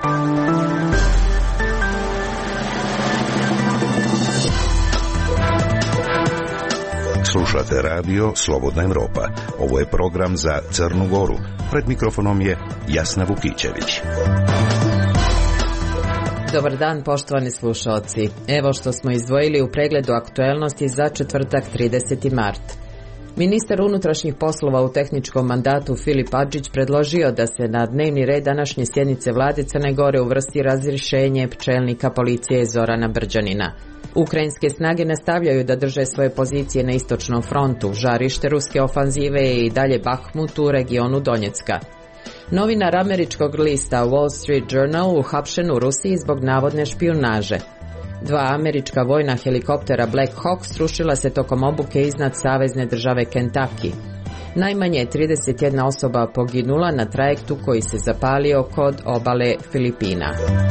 Slušate radio Slobodna Evropa. Ovo je program za Crnu Goru. Pred mikrofonom je Jasna Vukićević. Dobar dan, poštovani slušalci. Evo što smo izdvojili u pregledu aktuelnosti za četvrtak 30. mart. Ministar unutrašnjih poslova u tehničkom mandatu Filip Adžić predložio da se na dnevni red današnje sjednice vlade Crne Gore uvrsti razrješenje čelnika policije Zorana Brđanina. Ukrajinske snage nastavljaju da drže svoje pozicije na istočnom frontu. Žarište ruske ofanzive je i dalje Bahmut u regionu Donjecka. Novinar američkog lista Wall Street Journal uhapšen u Rusiji zbog navodne špijunaže. 2 američka vojna helikoptera Black Hawk srušila se tokom obuke iznad savezne države Kentucky. Najmanje 31 osoba poginula na trajektu koji se zapalio kod obale Filipina.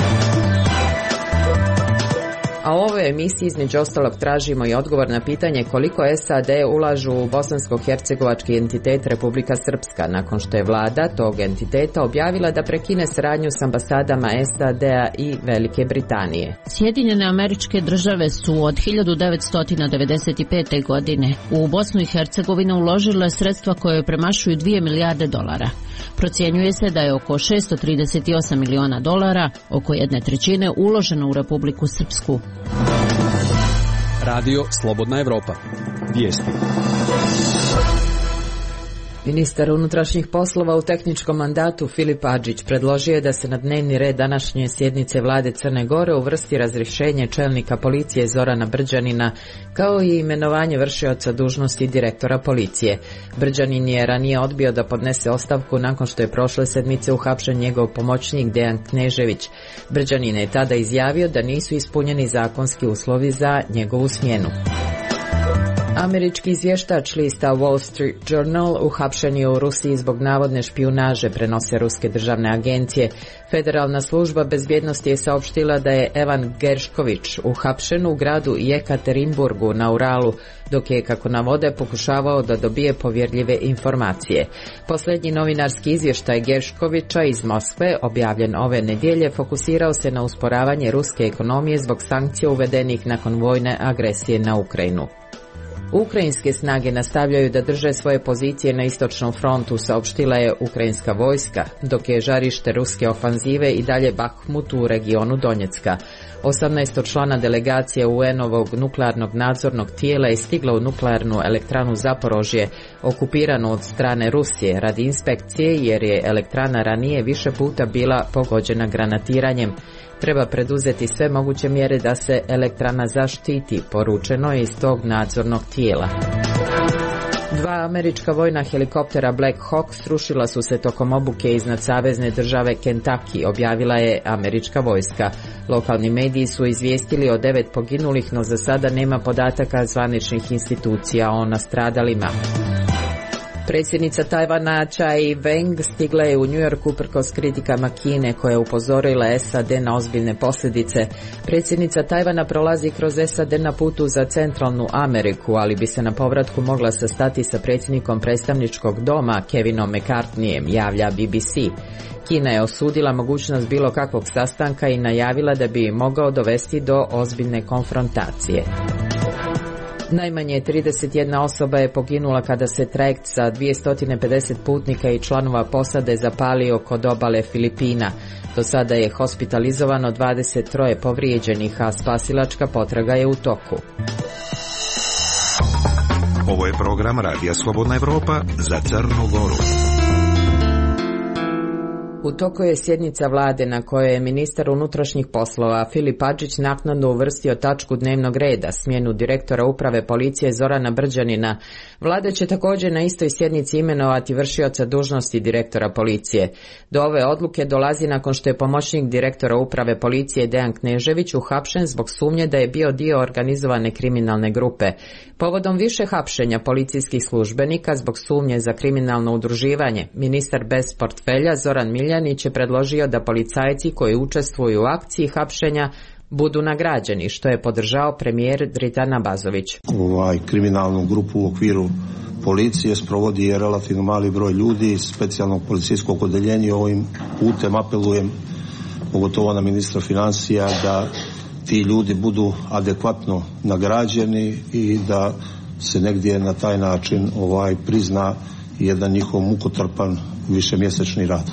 A u ovoj emisiji između ostalog tražimo i odgovor na pitanje koliko SAD ulažu u bosansko-hercegovački entitet Republika Srpska, nakon što je vlada tog entiteta objavila da prekine saradnju s ambasadama SAD-a i Velike Britanije. Sjedinjene Američke Države su od 1995. godine u Bosnu i Hercegovinu uložile sredstva koje premašuju $2 milijarde. Procjenjuje se da je oko $638 miliona, oko 1/3 uloženo u Republiku Srpsku. Radio Slobodna Evropa. Vijesti. Ministar unutrašnjih poslova u tehničkom mandatu Filip Adžić predložio je da se na dnevni red današnje sjednice vlade Crne Gore uvrsti razrješenje čelnika policije Zorana Brđanina, kao i imenovanje vršioca dužnosti direktora policije. Brđanin je ranije odbio da podnese ostavku nakon što je prošle sedmice uhapšen njegov pomoćnik Dejan Knežević. Brđanin je tada izjavio da nisu ispunjeni zakonski uslovi za njegovu smjenu. Američki izvještač lista Wall Street Journal uhapšen je u Rusiji zbog navodne špijunaže, prenose ruske državne agencije. Federalna služba bezbjednosti je saopštila da je Evan Geršković uhapšen u gradu Jekaterinburgu na Uralu, dok je, kako navode, pokušavao da dobije povjerljive informacije. Posljednji novinarski izvještaj Gerškovića iz Moskve, objavljen ove nedjelje, fokusirao se na usporavanje ruske ekonomije zbog sankcija uvedenih nakon vojne agresije na Ukrajinu. Ukrajinske snage nastavljaju da drže svoje pozicije na istočnom frontu, saopštila je ukrajinska vojska, dok je žarište ruske ofanzive i dalje Bahmut u regionu Donjecka. 18-člana delegacija UN-ovog nuklearnog nadzornog tijela je stigla u nuklearnu elektranu Zaporožje, okupiranu od strane Rusije, radi inspekcije jer je elektrana ranije više puta bila pogođena granatiranjem. Treba preduzeti sve moguće mjere da se elektrana zaštiti, poručeno je iz tog nadzornog tijela. 2 američka vojna helikoptera Black Hawk srušila su se tokom obuke iznad savezne države Kentucky, objavila je američka vojska. Lokalni mediji su izvijestili o 9 poginulih, no za sada nema podataka zvaničnih institucija o nastradalima. Predsjednica Tajvana Tsai Ing-wen stigla je u New York uprkos kritikama Kine koja je upozorila SAD na ozbiljne posljedice. Predsjednica Tajvana prolazi kroz SAD na putu za Centralnu Ameriku, ali bi se na povratku mogla sastati sa predsjednikom predstavničkog doma Kevinom McCarthyjem, javlja BBC. Kina je osudila mogućnost bilo kakvog sastanka i najavila da bi mogao dovesti do ozbiljne konfrontacije. Najmanje 31 osoba je poginula kada se trajekt sa 250 putnika i članova posade zapalio kod obale Filipina. Do sada je hospitalizovano 23 povrijeđenih, a spasilačka potraga je u toku. Ovo je program Radija Slobodna Evropa za Crnu Goru. U toku je sjednica vlade na kojoj je ministar unutrašnjih poslova Filip Adžić naknadno uvrstio tačku dnevnog reda, smjenu direktora uprave policije Zorana Brđanina. Vlada će također na istoj sjednici imenovati vršioca dužnosti direktora policije. Do ove odluke dolazi nakon što je pomoćnik direktora uprave policije Dejan Knežević uhapšen zbog sumnje da je bio dio organizovane kriminalne grupe. Povodom više hapšenja policijskih službenika zbog sumnje za kriminalno udruživanje, ministar bez portfelja Zoran Miljanić je predložio da policajci koji učestvuju u akciji hapšenja budu nagrađeni, što je podržao premijer Dritan Abazović. Kriminalnu grupu u okviru policije sprovodi relativno mali broj ljudi iz specijalnog policijskog odeljenja. Ovim putem apelujem pogotovo na ministra financija, da ti ljudi budu adekvatno nagrađeni i da se negdje na taj način prizna jedan njihov mukotrpan višemjesečni rad.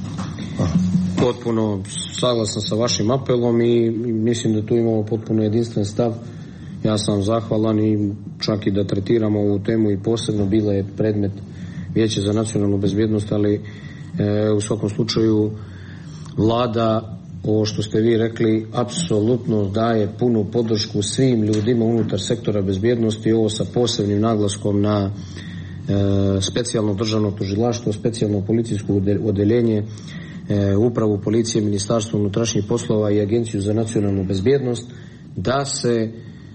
Potpuno saglasan sa vašim apelom i mislim da tu imamo potpuno jedinstven stav. Ja sam zahvalan i čak i da tretiramo ovu temu i posebno bila je predmet Vijeća za nacionalnu bezbjednost, ali u svakom slučaju Vlada, ovo što ste vi rekli, apsolutno daje punu podršku svim ljudima unutar sektora bezbjednosti, ovo sa posebnim naglaskom na specijalno državno tužilaštvo, specijalno policijsko odeljenje, upravu policije, Ministarstvo unutrašnjih poslova i Agenciju za nacionalnu bezbjednost, da se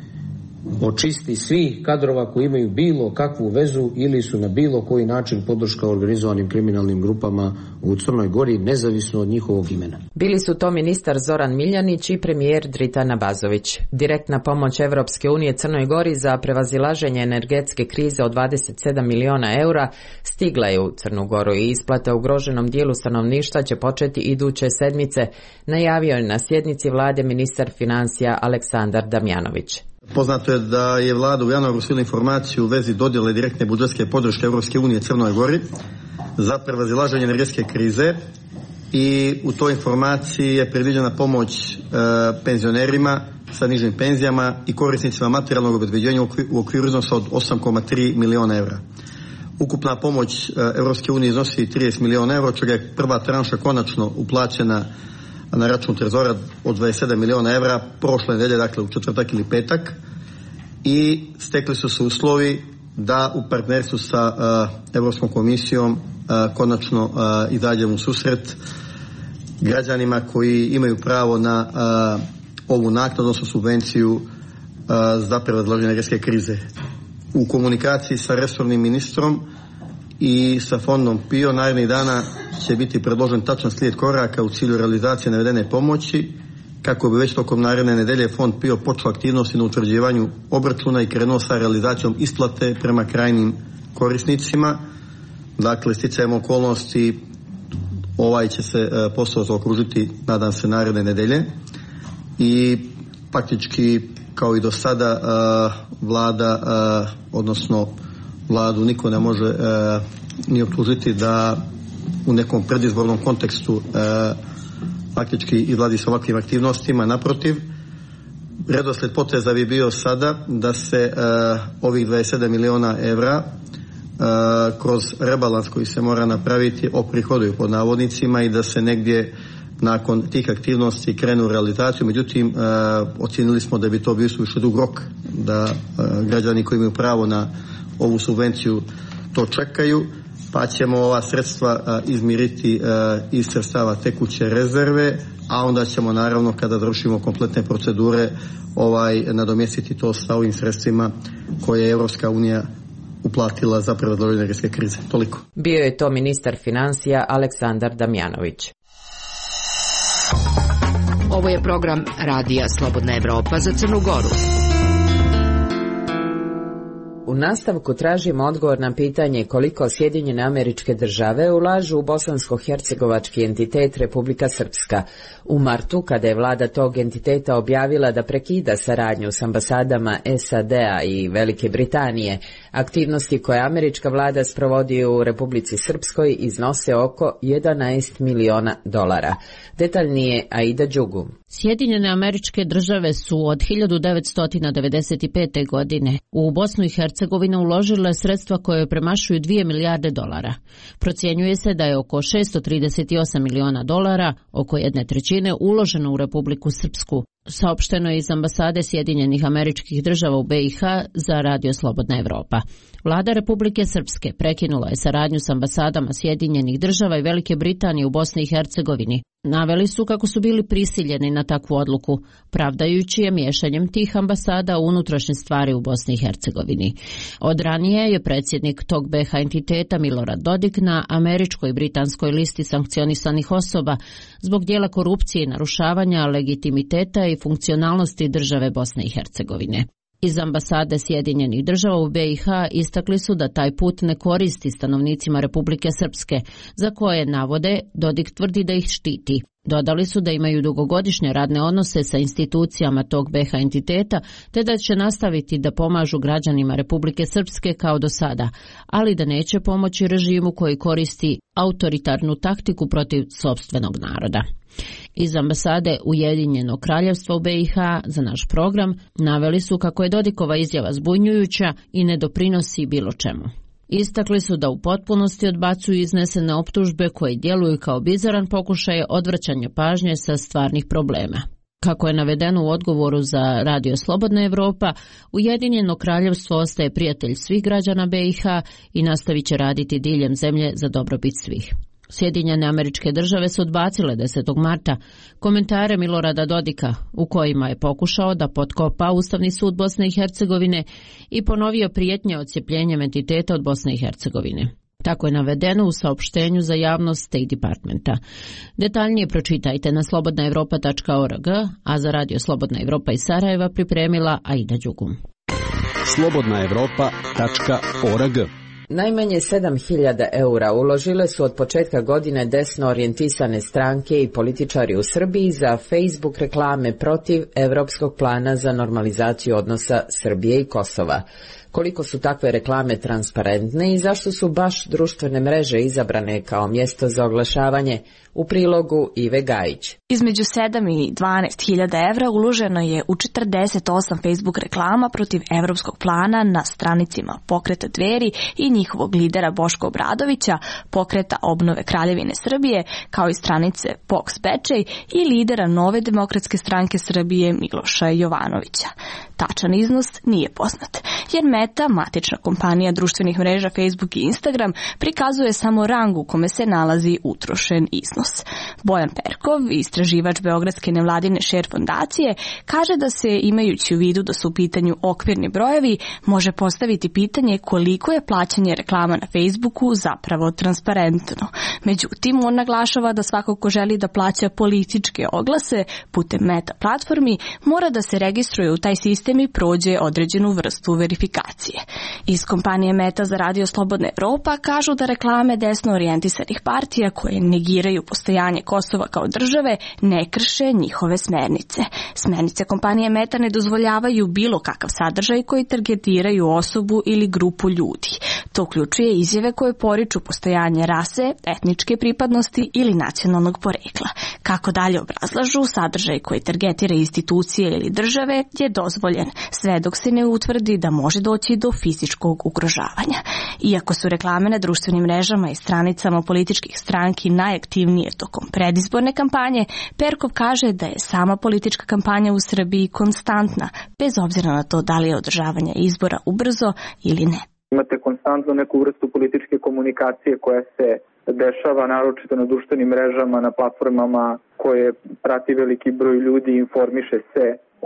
očisti svih kadrova koji imaju bilo kakvu vezu ili su na bilo koji način podrška organizovanim kriminalnim grupama u Crnoj Gori, nezavisno od njihovog imena. Bili su to ministar Zoran Miljanić i premijer Dritan Abazović. Direktna pomoć Evropske unije Crnoj Gori za prevazilaženje energetske krize od 27 miliona eura stigla je u Crnu Goru i isplata ugroženom dijelu stanovništva će početi iduće sedmice, najavio je na sjednici vlade ministar financija Aleksandar Damjanović. Poznato je da je vlada u januaru usvojila informaciju u vezi dodjele direktne budžetske podrške Europske unije Crnoj Gori za prevazilaženje energetske krize i u toj informaciji je predviđena pomoć penzionerima sa nižim penzijama i korisnicima materijalnog obezbeđenja u okviru iznosa od 8,3 miliona eura. Ukupna pomoć Europske unije iznosi 30 miliona eura, čega je prva tranša konačno uplaćena na račun trezora od 27 miliona evra prošle nedelje, dakle u četvrtak ili petak, i stekli su se uslovi da u partnerstvu sa Europskom komisijom konačno izađemo u susret građanima koji imaju pravo na ovu naknadu, odnosno subvenciju za prevazilaženje energetske krize. U komunikaciji sa resornim ministrom i sa fondom PIO narednih dana će biti predložen tačan slijed koraka u cilju realizacije navedene pomoći, kako bi već tokom naredne nedelje fond PIO počeo aktivnosti na utvrđivanju obračuna i krenuo sa realizacijom isplate prema krajnjim korisnicima. Dakle, sticajem okolnosti ovaj će se posao zaokružiti, nadam se, naredne nedelje i faktički kao i do sada vlada, odnosno vladu niko ne može ni optužiti da u nekom predizbornom kontekstu faktički izlazi sa ovakvim aktivnostima. Naprotiv, redoslijed poteza bi bio sada da se ovih 27 miliona evra kroz rebalans koji se mora napraviti oprihoduju pod navodnicima i da se negdje nakon tih aktivnosti krenu u realizaciju. Međutim, ocijenili smo da bi to bio suviše dug rok, da građani koji imaju pravo na ovu subvenciju to čekaju, pa ćemo ova sredstva izmiriti iz sredstava tekuće rezerve, a onda ćemo naravno kada završimo kompletne procedure nadomjestiti to sa ovim sredstvima koje je Europska unija uplatila za prevazilaženje energetske krize. Toliko. Bio je to ministar financija Aleksandar Damjanović. Ovo je program Radija Slobodna Evropa za Crnu Goru. U nastavku tražimo odgovor na pitanje koliko Sjedinjene Američke Države ulažu u bosansko-hercegovački entitet Republika Srpska. U martu, kada je vlada tog entiteta objavila da prekida saradnju s ambasadama SAD-a i Velike Britanije, aktivnosti koje američka vlada sprovodi u Republici Srpskoj iznose oko 11 miliona dolara. Detaljnije Aida Đugu. Sjedinjene Američke Države su od 1995. godine u Bosnu i Hercegovinu uložile sredstva koje premašuju 2 milijarde dolara. Procjenjuje se da je oko 638 miliona dolara, oko 1/3, uloženo u Republiku Srpsku. Saopšteno je iz ambasade Sjedinjenih Američkih Država u BiH za Radio Slobodna Evropa. Vlada Republike Srpske prekinula je saradnju s ambasadama Sjedinjenih Država i Velike Britanije u Bosni i Hercegovini. Naveli su kako su bili prisiljeni na takvu odluku, pravdajući je miješanjem tih ambasada u unutrašnje stvari u Bosni i Hercegovini. Od ranije je predsjednik tog BiH entiteta Milorad Dodik na američkoj i britanskoj listi sankcionisanih osoba zbog dijela korupcije i narušavanja legitimiteta i funkcionalnosti države Bosne i Hercegovine. Iz ambasade Sjedinjenih Država u BiH istakli su da taj put ne koristi stanovnicima Republike Srpske, za koje navode Dodik tvrdi da ih štiti. Dodali su da imaju dugogodišnje radne odnose sa institucijama tog BiH entiteta, te da će nastaviti da pomažu građanima Republike Srpske kao do sada, ali da neće pomoći režimu koji koristi autoritarnu taktiku protiv sopstvenog naroda. Iz ambasade Ujedinjenog kraljevstva u BiH za naš program naveli su kako je Dodikova izjava zbunjujuća i ne doprinosi bilo čemu. Istakli su da u potpunosti odbacuju iznesene optužbe koje djeluju kao bizaran pokušaj odvraćanja pažnje sa stvarnih problema. Kako je navedeno u odgovoru za Radio Slobodna Evropa, Ujedinjeno kraljevstvo ostaje prijatelj svih građana BiH i nastavit će raditi diljem zemlje za dobrobit svih. Sjedinjene Američke Države su odbacile 10. marta komentare Milorada Dodika u kojima je pokušao da potkopa Ustavni sud Bosne i Hercegovine i ponovio prijetnje odcjepljenjem entiteta od Bosne i Hercegovine. Tako je navedeno u saopštenju za javnost State Departmenta. Detaljnije pročitajte na slobodnaevropa.org, a za Radio Slobodna Evropa iz Sarajeva pripremila Aida Đugum. slobodnaevropa.org. Najmanje 7.000 eura uložile su od početka godine desno orijentisane stranke i političari u Srbiji za Facebook reklame protiv Evropskog plana za normalizaciju odnosa Srbije i Kosova. Koliko su takve reklame transparentne i zašto su baš društvene mreže izabrane kao mjesto za oglašavanje, u prilogu Ive Gajić. Između 7 i 12.000 evra uloženo je u 48 Facebook reklama protiv Evropskog plana na stranicima Pokreta Dveri i njihovog lidera Boška Obradovića, Pokreta obnove Kraljevine Srbije, kao i stranice POKS Bečej i lidera Nove demokratske stranke Srbije Miloša Jovanovića. Tačan iznos nije poznat, jer Meta, matična kompanija društvenih mreža Facebook i Instagram, prikazuje samo rang u kome se nalazi utrošen iznos. Bojan Perkov, istraživač Beogradske nevladine Share fondacije, kaže da se, imajući u vidu da su u pitanju okvirni brojevi, može postaviti pitanje koliko je plaćanje reklama na Facebooku zapravo transparentno. Međutim, on naglašava da svako ko želi da plaća političke oglase putem Meta platformi mora da se registruje u taj sistem i prođe određenu vrstu verifikacije. Iz kompanije Meta za Radio Slobodna Evropa kažu da reklame desno orijentisanih partija koje negiraju postojanje Kosova kao države ne krše njihove smernice. Smernice kompanije Meta ne dozvoljavaju bilo kakav sadržaj koji targetiraju osobu ili grupu ljudi. To uključuje izjave koje poriču postojanje rase, etničke pripadnosti ili nacionalnog porekla. Kako dalje obrazlažu, sadržaj koji targetira institucije ili države je dozvoljen, sve dok se ne utvrdi da može doći do fizičkog ugrožavanja. Iako su reklame na društvenim mrežama i stranicama političkih stranki najaktivnije tokom predizborne kampanje, Perkov kaže da je sama politička kampanja u Srbiji konstantna, bez obzira na to da li je održavanje izbora ubrzo ili ne. Imate konstantno neku vrstu političke komunikacije koja se dešava naročito na društvenim mrežama, na platformama koje prati veliki broj ljudi i informiše se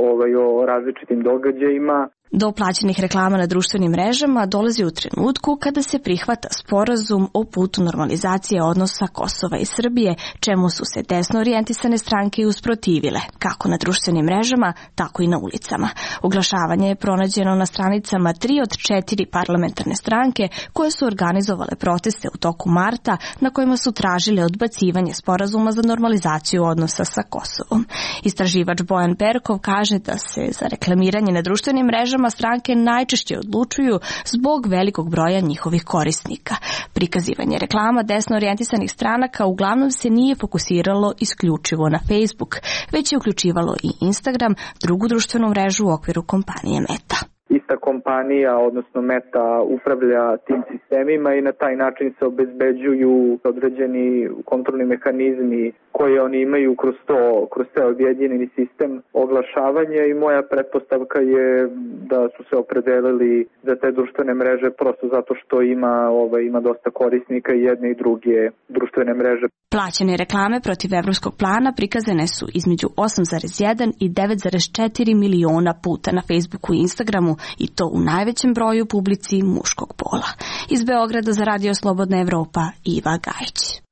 o različitim događajima. Do plaćenih reklama na društvenim mrežama dolazi u trenutku kada se prihvata sporazum o putu normalizacije odnosa Kosova i Srbije, čemu su se desno orijentisane stranke usprotivile, kako na društvenim mrežama, tako i na ulicama. Oglašavanje je pronađeno na stranicama 3 od 4 parlamentarne stranke koje su organizovale proteste u toku marta na kojima su tražile odbacivanje sporazuma za normalizaciju odnosa sa Kosovom. Istraživač Bojan Perkov kaže da se za reklamiranje na društvenim mrežama stranke najčešće odlučuju zbog velikog broja njihovih korisnika. Prikazivanje reklama desno orijentisanih stranaka uglavnom se nije fokusiralo isključivo na Facebook, već je uključivalo i Instagram, drugu društvenu mrežu u okviru kompanije Meta. Ista kompanija, odnosno Meta, upravlja tim sistemima i na taj način se obezbeđuju određeni kontrolni mehanizmi koje oni imaju kroz te objedinjeni sistem oglašavanja i moja pretpostavka je da su se opredelili za te društvene mreže prosto zato što ima dosta korisnika i jedne i druge društvene mreže. Plaćene reklame protiv Evropskog plana prikazane su između 8,1 i 9,4 miliona puta na Facebooku i Instagramu i to u najvećem broju publici muškog pola. Iz Beograda za Radio Slobodna Evropa, Iva Gajić.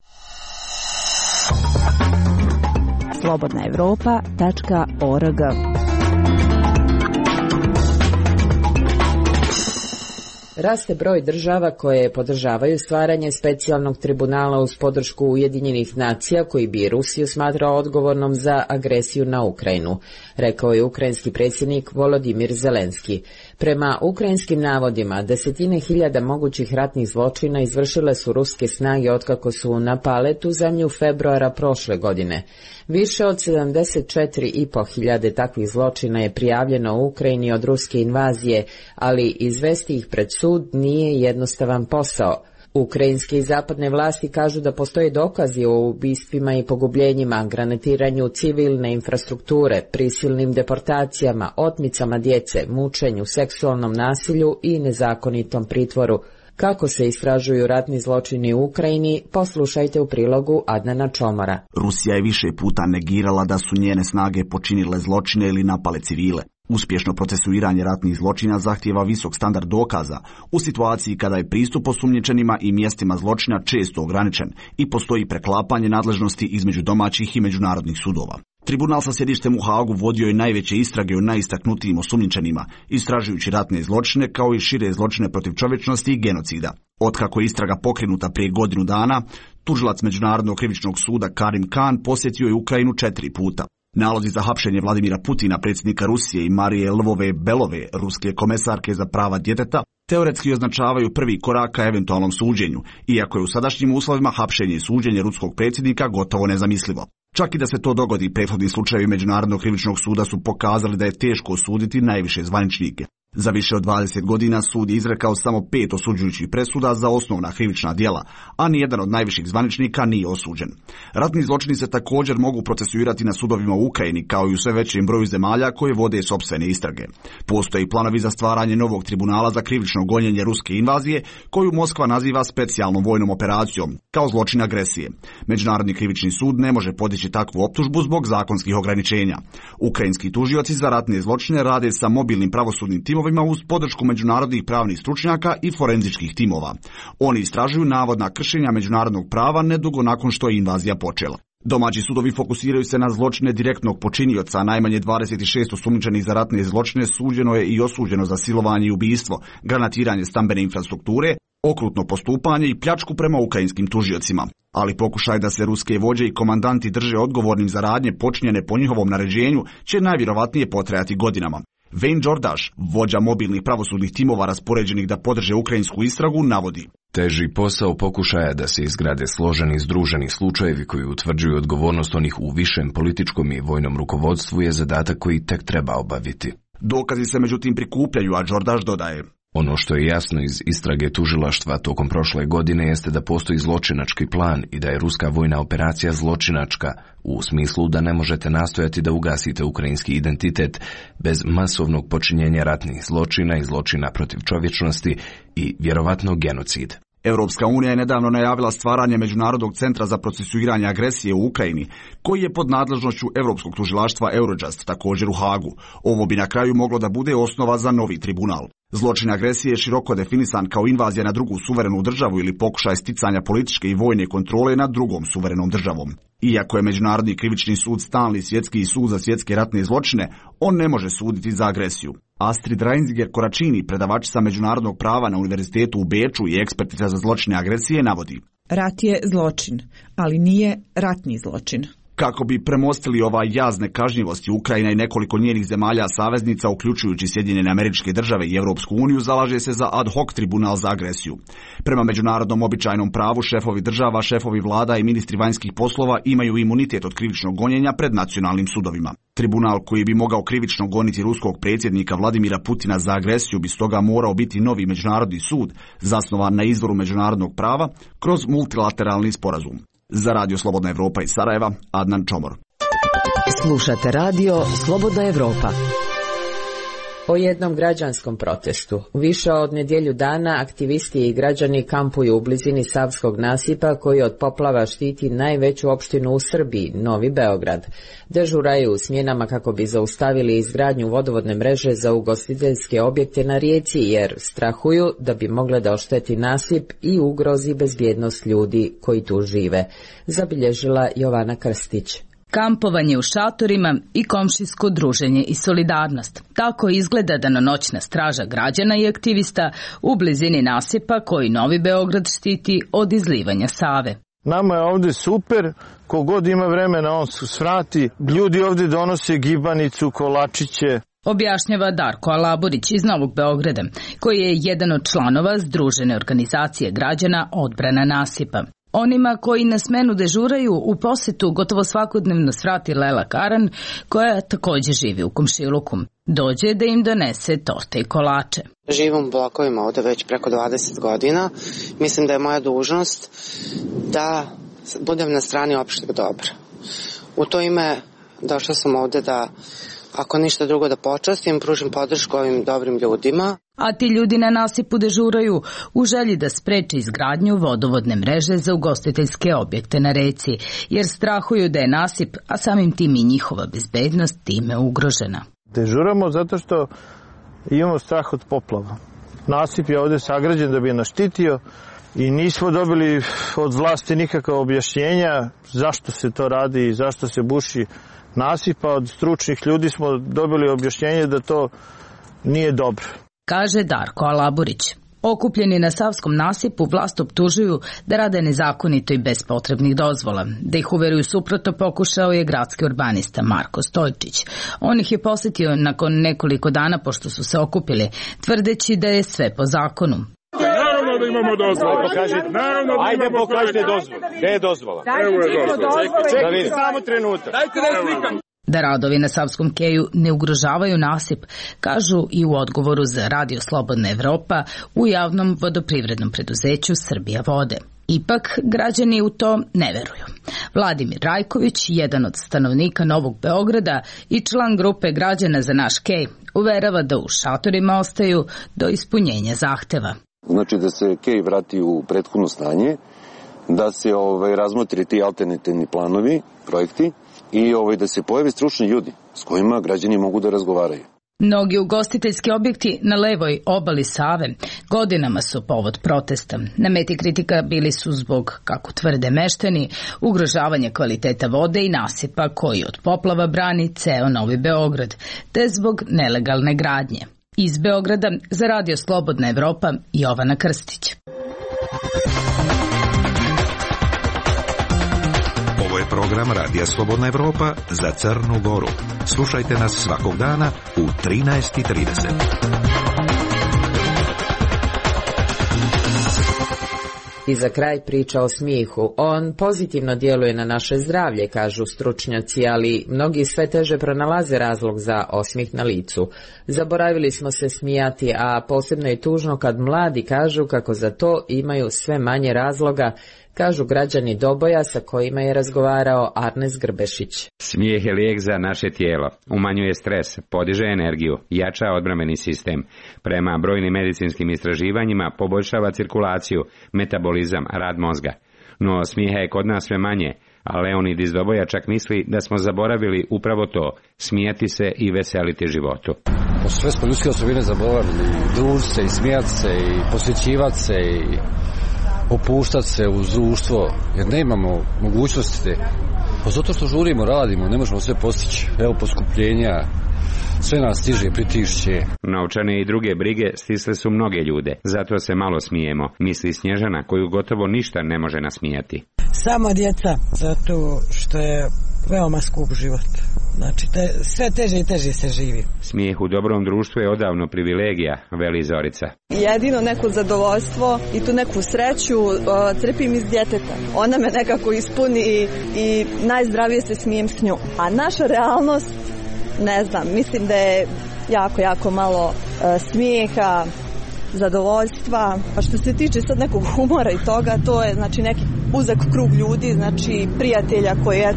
slobodnaevropa.org Raste broj država koje podržavaju stvaranje specijalnog tribunala uz podršku Ujedinjenih nacija koji bi Rusiju smatrao odgovornom za agresiju na Ukrajinu, rekao je ukrajinski predsjednik Volodimir Zelenski. Prema ukrajinskim navodima, desetine hiljada mogućih ratnih zločina izvršile su ruske snage otkako su napale tu zemlju februara prošle godine. Više od 74.500 takvih zločina je prijavljeno u Ukrajini od ruske invazije, ali izvesti ih pred sud nije jednostavan posao. Ukrajinske i zapadne vlasti kažu da postoje dokazi o ubistvima i pogubljenjima, granatiranju civilne infrastrukture, prisilnim deportacijama, otmicama djece, mučenju, seksualnom nasilju i nezakonitom pritvoru. Kako se istražuju ratni zločini u Ukrajini, poslušajte u prilogu Adnana Čomora. Rusija je više puta negirala da su njene snage počinile zločine ili napale civile. Uspješno procesuiranje ratnih zločina zahtijeva visok standard dokaza u situaciji kada je pristup osumnjičenima i mjestima zločina često ograničen i postoji preklapanje nadležnosti između domaćih i međunarodnih sudova. Tribunal sa sjedištem u Haagu vodio je najveće istrage o najistaknutijim osumnjičenima, istražujući ratne zločine kao i šire zločine protiv čovječnosti i genocida. Otkako je istraga pokrenuta prije godinu dana, tužilac Međunarodnog krivičnog suda Karim Khan posjetio je Ukrajinu 4 puta. Nalozi za hapšenje Vladimira Putina, predsjednika Rusije, i Marije Lvove-Belove, ruske komesarke za prava djeteta, teoretski označavaju prvi korak ka eventualnom suđenju, iako je u sadašnjim uslovima hapšenje i suđenje ruskog predsjednika gotovo nezamislivo. Čak i da se to dogodi, prethodni slučajevi Međunarodnog krivičnog suda su pokazali da je teško osuditi najviše zvaničnike. Za više od 20 godina sud je izrekao samo 5 osuđujućih presuda za osnovna krivična djela, a nijedan od najviših zvaničnika nije osuđen. Ratni zločini se također mogu procesuirati na sudovima u Ukrajini, kao i u sve većem broju zemalja koje vode sopstvene istrage. Postoje planovi za stvaranje novog tribunala za krivično gonjenje ruske invazije, koju Moskva naziva specijalnom vojnom operacijom, kao zločin agresije. Međunarodni krivični sud ne može podići takvu optužbu zbog zakonskih ograničenja. Ukrajinski tužioci za ratne zločine rade sa mobilnim pravosudnim timovima uz podršku međunarodnih pravnih stručnjaka i forenzičkih timova. Oni istražuju navodna kršenja međunarodnog prava nedugo nakon što je invazija počela. Domaći sudovi fokusiraju se na zločine direktnog počinioca, najmanje 26 osumnjičenih za ratne zločine suđeno je i osuđeno za silovanje i ubistvo, granatiranje stambene infrastrukture, okrutno postupanje i pljačku prema ukrajinskim tužiocima. Ali pokušaj da se ruske vođe i komandanti drže odgovornim za radnje počinjene po njihovom naređenju će najvjerovatnije potrajati godinama. Wayne Jordaš, vođa mobilnih pravosudnih timova raspoređenih da podrže ukrajinsku istragu, navodi: teži posao pokušaja da se izgrade složeni združeni slučajevi koji utvrđuju odgovornost onih u višem političkom i vojnom rukovodstvu je zadatak koji tek treba obaviti. Dokazi se međutim prikupljaju, a Jordaš dodaje: ono što je jasno iz istrage tužilaštva tokom prošle godine jeste da postoji zločinački plan i da je ruska vojna operacija zločinačka, u smislu da ne možete nastojati da ugasite ukrajinski identitet bez masovnog počinjenja ratnih zločina i zločina protiv čovječnosti i vjerovatno genocid. Europska unija je nedavno najavila stvaranje Međunarodnog centra za procesuiranje agresije u Ukrajini, koji je pod nadležnošću Europskog tužilaštva Eurojust, također u Hagu. Ovo bi na kraju moglo da bude osnova za novi tribunal. Zločin agresije je široko definisan kao invazija na drugu suverenu državu ili pokušaj sticanja političke i vojne kontrole nad drugom suverenom državom. Iako je Međunarodni krivični sud stalni svjetski sud za svjetske ratne zločine, on ne može suditi za agresiju. Astrid Reinziger-Koračini, predavačica međunarodnog prava na Univerzitetu u Beču i ekspertica za zločine agresije, navodi: rat je zločin, ali nije ratni zločin. Kako bi premostili ovaj jaz nekažnjivosti, Ukrajina i nekoliko njenih zemalja saveznica, uključujući Sjedinjene Američke Države i Europsku uniju, zalaže se za ad hoc tribunal za agresiju. Prema međunarodnom običajnom pravu, šefovi država, šefovi vlada i ministri vanjskih poslova imaju imunitet od krivičnog gonjenja pred nacionalnim sudovima. Tribunal koji bi mogao krivično goniti ruskog predsjednika Vladimira Putina za agresiju bi stoga morao biti novi međunarodni sud, zasnovan na izvoru međunarodnog prava kroz multilateralni sporazum. Za Radio Slobodna Evropa iz Sarajeva, Adnan Čomor. Slušate Radio Slobodna Evropa. O jednom građanskom protestu. Više od nedjelju dana aktivisti i građani kampuju u blizini Savskog nasipa koji od poplava štiti najveću opštinu u Srbiji, Novi Beograd. Dežuraju u smjenama kako bi zaustavili izgradnju vodovodne mreže za ugostiteljske objekte na rijeci jer strahuju da bi mogle da ošteti nasip i ugrozi bezbjednost ljudi koji tu žive. Zabilježila Jovana Krstić. kampovanje u šatorima i komšijsko druženje i solidarnost. Tako izgleda danonoćna straža građana i aktivista u blizini nasipa koji Novi Beograd štiti od izlivanja Save. Nama je ovde super, kogod ima vremena on se svrati, ljudi ovde donose gibanicu, kolačiće. Objašnjava Darko Alaburić iz Novog Beograda, koji je jedan od članova Združene organizacije građana Odbrana nasipa. Onima koji na smenu dežuraju u posetu gotovo svakodnevno svrati Lela Karan, koja također živi u komšiluku. Dođe da im donese torte i kolače. Živim u blokovima ovde već preko 20 godina. Mislim da je moja dužnost da budem na strani opšteg dobra. U to ime došla sam ovde da, ako ništa drugo, da počastim, pružim podršku ovim dobrim ljudima. A ti ljudi na nasipu dežuraju u želji da spreče izgradnju vodovodne mreže za ugostiteljske objekte na reci, jer strahuju da je nasip, a samim tim i njihova bezbednost time ugrožena. Dežuramo zato što imamo strah od poplava. Nasip je ovde sagrađen da bi je naštitio i nismo dobili od vlasti nikakva objašnjenja zašto se to radi i zašto se buši nasipa. Od stručnih ljudi smo dobili objašnjenje da to nije dobro. Kaže Darko Alaburić. Okupljeni na Savskom nasipu vlast optužuju da rade nezakonito i bez potrebnih dozvola. Da ih uveruju suprotno pokušao je gradski urbanista Marko Stojčić. On ih je posjetio nakon nekoliko dana pošto su se okupili, tvrdeći da je sve po zakonu. Naravno da imamo dozvolu. Ajde pokažite dozvolu. Gde je dozvola? Evo je dozvola. Čekajte samo trenutak. Dajte da slikam. Da radovi na Savskom keju ne ugrožavaju nasip, kažu i u odgovoru za Radio Slobodna Evropa u javnom vodoprivrednom preduzeću Srbija vode. Ipak, građani u to ne veruju. Vladimir Rajković, jedan od stanovnika Novog Beograda i član grupe građana za naš kej, uverava da u šatorima ostaju do ispunjenja zahteva. Znači da se kej vrati u prethodno stanje, da se razmotri ti alternativni planovi, projekti, i da se pojave stručni ljudi s kojima građani mogu da razgovaraju. Mnogi ugostiteljski objekti na levoj obali Save godinama su povod protesta. Na meti kritika bili su zbog, kako tvrde meštani, ugrožavanja kvaliteta vode i nasipa koji od poplava brani ceo Novi Beograd, te zbog nelegalne gradnje. Iz Beograda za Radio Slobodna Evropa Jovana Krstić. Ovo je program Radija Slobodna Evropa za Crnu Goru. Slušajte nas svakog dana u 13:30. I za kraj priča o smijehu. On pozitivno djeluje na naše zdravlje, kažu stručnjaci, ali mnogi sve teže pronalaze razlog za osmijeh na licu. Zaboravili smo se smijati, a posebno je tužno kad mladi kažu kako za to imaju sve manje razloga, kažu građani Doboja sa kojima je razgovarao Arnes Grbešić. Smijeh je lijek za naše tijelo, umanjuje stres, podiže energiju, jača odbrambeni sistem. Prema brojnim medicinskim istraživanjima poboljšava cirkulaciju, metabolizam, rad mozga. No smijeha je kod nas sve manje, a Leonid iz Doboja čak misli da smo zaboravili upravo to, smijati se i veseliti životu. Sve smo ljudske osobine zaboravili, družiti se i smijati se i posvećivati se i opuštati se uz društvo, jer ne imamo mogućnosti. Pa zato što žurimo, radimo, ne možemo sve postići. Evo poskupljenja, sve nas stiže, pritišće. Novčane i druge brige stisle su mnoge ljude, zato se malo smijemo, misli Snježana koju gotovo ništa ne može nasmijati. Samo djeca, zato što je veoma skup život. Znači, sve teže i teže se živi. Smijeh u dobrom društvu je odavno privilegija, veli Zorica. Jedino neko zadovoljstvo i tu neku sreću crpim iz djeteta. Ona me nekako ispuni i najzdravije se smijem s njom. A naša realnost, ne znam, mislim da je jako malo smijeha, zadovoljstva. A što se tiče sad nekog humora i toga, to je znači neki uzak krug ljudi, znači prijatelja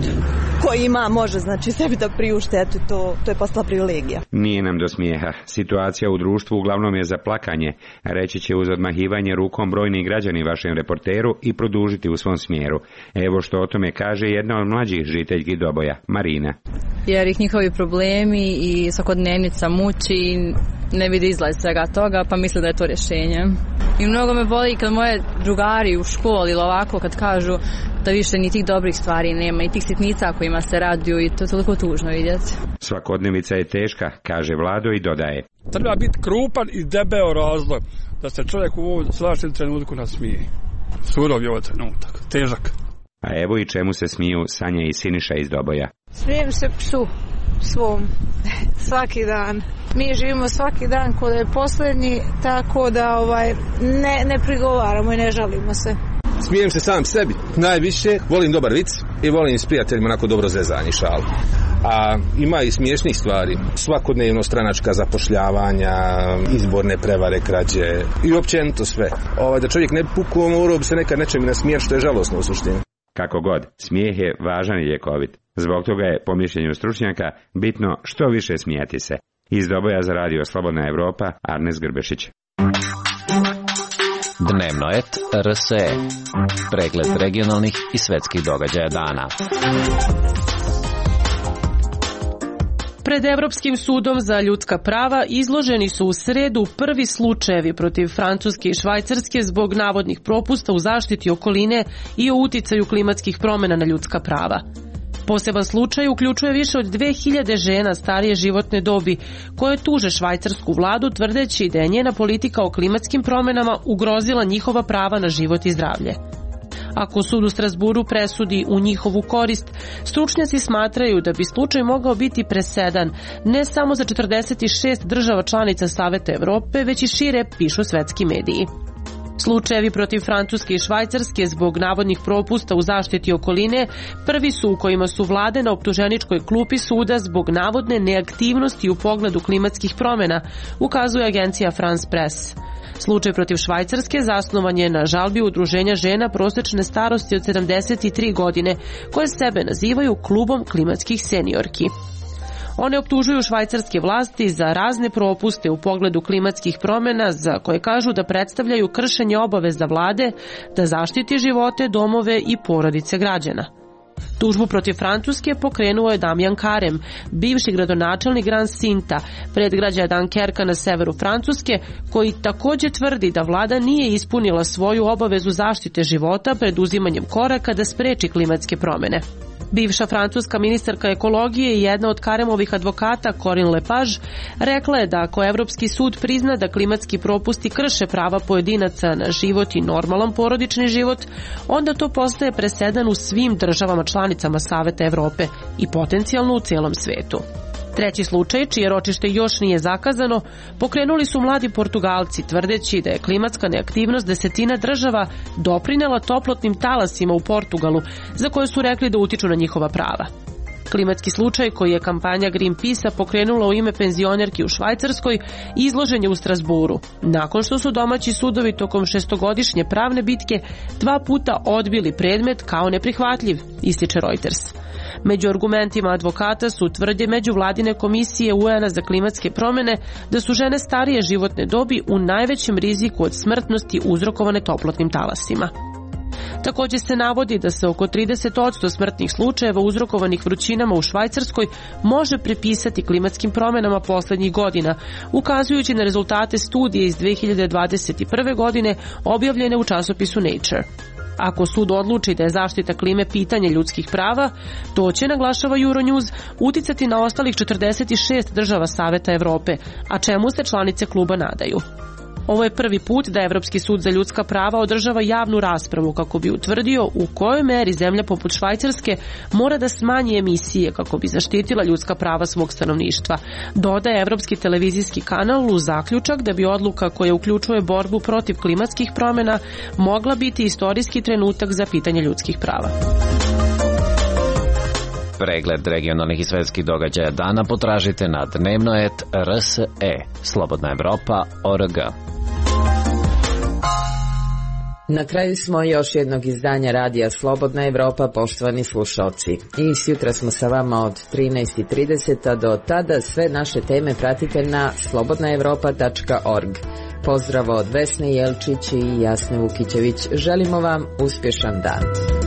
koji ima, može znači sebi da priušte, eto to je postala privilegija. Nije nam do smijeha. Situacija u društvu uglavnom je za plakanje, reći će uz odmahivanje rukom brojni građani vašem reporteru i produžiti u svom smjeru. Evo što o tome kaže jedna od mlađih žiteljki Doboja, Marina. Jer ih njihovi problemi i svakodnevnica muči, ne vidi izlaz svega toga, pa misle da je to rješenje. I mnogo me boli kad moje drugari u školi ili ovako kad kažu da više ni tih dobrih stvari nema i tih sitnica kojima se raduju i to je toliko tužno vidjeti. Svakodnevica je teška, kaže Vlado i dodaje. Treba biti krupan i debeo razlog da se čovjek u ovom svačnom trenutku nasmije. Surov je ovo trenutak, težak. A evo i čemu se smiju Sanja i Siniša iz Doboja. Smijem se psu svom svaki dan. Mi živimo svaki dan kod je posljednji, tako da ne prigovaramo i ne žalimo se. Smijem se sam sebi. Najviše volim dobar vic i volim s prijateljima onako dobro zezanje, šalu. A ima i smiješnih stvari. Svakodnevno stranačka zapošljavanja, izborne prevare, krađe i općenito sve. Da čovjek ne puku, morao bi se nekad nečem nasmijeti, što je žalosno u suštini. Kako god, smijeh je važan i ljekovit. Zbog toga je, po mišljenju stručnjaka, bitno što više smijati se. Iz Doboja za radio Slobodna Evropa, Arnes Grbešić. Dnevno et RSE. Pregled regionalnih i svetskih događaja dana. Pred Evropskim sudom za ljudska prava izloženi su u sredu prvi slučajevi protiv Francuske i Švajcarske zbog navodnih propusta u zaštiti okoline i o uticaju klimatskih promjena na ljudska prava. Poseban slučaj uključuje više od 2000 žena starije životne dobi koje tuže švajcarsku vladu tvrdeći da je njena politika o klimatskim promjenama ugrozila njihova prava na život i zdravlje. Ako sud u Strasburu presudi u njihovu korist, stručnjaci smatraju da bi slučaj mogao biti presedan ne samo za 46 država članica Saveta Evrope, već i šire, pišu svetski mediji. Slučajevi protiv Francuske i Švajcarske zbog navodnih propusta u zaštiti okoline prvi su u kojima su vlade na optuženičkoj klupi suda zbog navodne neaktivnosti u pogledu klimatskih promjena, ukazuje agencija France Press. Slučaj protiv Švajcarske zasnovan je na žalbi udruženja žena prosječne starosti od 73 godine, koje sebe nazivaju klubom klimatskih seniorki. One optužuju švajcarske vlasti za razne propuste u pogledu klimatskih promjena za koje kažu da predstavljaju kršenje obaveza vlade da zaštiti živote, domove i porodice građana. Tužbu protiv Francuske pokrenuo je Damjan Karem, bivši gradonačelnik Grand Sinta, predgrađa Dunkerka na severu Francuske, koji također tvrdi da vlada nije ispunila svoju obavezu zaštite života pred uzimanjem koraka da spreči klimatske promjene. Bivša francuska ministarka ekologije i jedna od Karemovih advokata, Corinne Lepage, rekla je da ako Evropski sud prizna da klimatski propusti krše prava pojedinaca na život i normalan porodični život, onda to postaje presedan u svim državama članicama Saveta Evrope i potencijalno u cijelom svetu. Treći slučaj, čije ročište još nije zakazano, pokrenuli su mladi Portugalci tvrdeći da je klimatska neaktivnost desetina država doprinela toplotnim talasima u Portugalu, za koje su rekli da utiču na njihova prava. Klimatski slučaj koji je kampanja Greenpeace-a pokrenula u ime penzionerki u Švajcarskoj izložen je u Strasburu, nakon što su domaći sudovi tokom 6-godišnje pravne bitke 2 puta odbili predmet kao neprihvatljiv, ističe Reuters. Među argumentima advokata su tvrdnje međuvladine komisije UN-a za klimatske promjene da su žene starije životne dobi u najvećem riziku od smrtnosti uzrokovane toplotnim talasima. Također se navodi da se oko 30% smrtnih slučajeva uzrokovanih vrućinama u Švajcarskoj može pripisati klimatskim promjenama posljednjih godina, ukazujući na rezultate studije iz 2021. godine objavljene u časopisu Nature. Ako sud odluči da je zaštita klime pitanje ljudskih prava, to će, naglašava Euronews, uticati na ostalih 46 država Saveta Evrope, a čemu se članice kluba nadaju. Ovo je prvi put da Evropski sud za ljudska prava održava javnu raspravu kako bi utvrdio u kojoj meri zemlja poput Švajcarske mora da smanji emisije kako bi zaštitila ljudska prava svog stanovništva. Dodaje Evropski televizijski kanal u zaključak da bi odluka koja uključuje borbu protiv klimatskih promjena mogla biti istorijski trenutak za pitanje ljudskih prava. Pregled regionalnih i svetskih događaja dana potražite na dnevno.rs.e. Slobodna Evropa.org. Na kraju smo još jednog izdanja radija Slobodna Evropa, poštovani slušalci. I sutra smo sa vama od 13:30, a do tada sve naše teme pratite na slobodnaevropa.org. Pozdrav od Vesne Jelčić i Jasne Vukićević. Želimo vam uspješan dan.